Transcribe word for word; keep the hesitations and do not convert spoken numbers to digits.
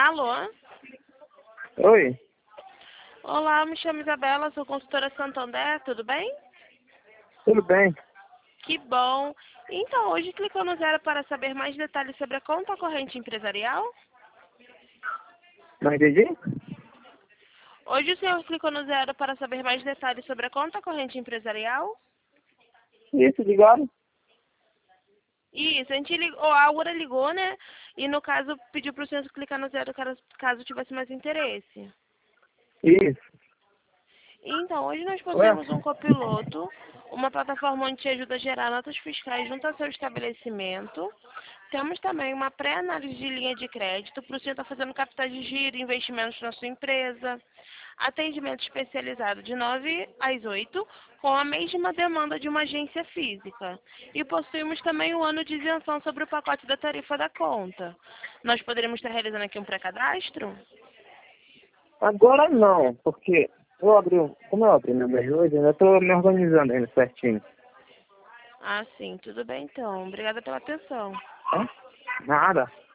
Alô? Oi, Olá, me chamo Isabela, sou consultora Santander, tudo bem? tudo bem? Que bom. Então, hoje clicou no zero para saber mais detalhes sobre a conta corrente empresarial? Não entendi? Hoje o senhor clicou no zero para saber mais detalhes sobre a conta corrente empresarial? Isso, ligaram? Isso, a gente ligou, a Aura ligou, né? E no caso pediu para o senhor clicar no zero caso, caso tivesse mais interesse. Isso. Então, hoje nós Ué? possuímos um copiloto, uma plataforma onde te ajuda a gerar notas fiscais junto ao seu estabelecimento. Temos também uma pré-análise de linha de crédito para o senhor estar fazendo capitais de giro, investimentos na sua empresa. Atendimento especializado de nove às oito, com a mesma demanda de uma agência física. E possuímos também um ano de isenção sobre o pacote da tarifa da conta. Nós poderíamos estar realizando aqui um pré-cadastro? Agora não, porque eu abri, um- como eu abri meu e-mail hoje, ainda estou me organizando ainda certinho. Ah, sim, tudo bem então. Obrigada pela atenção. Tá? Nada.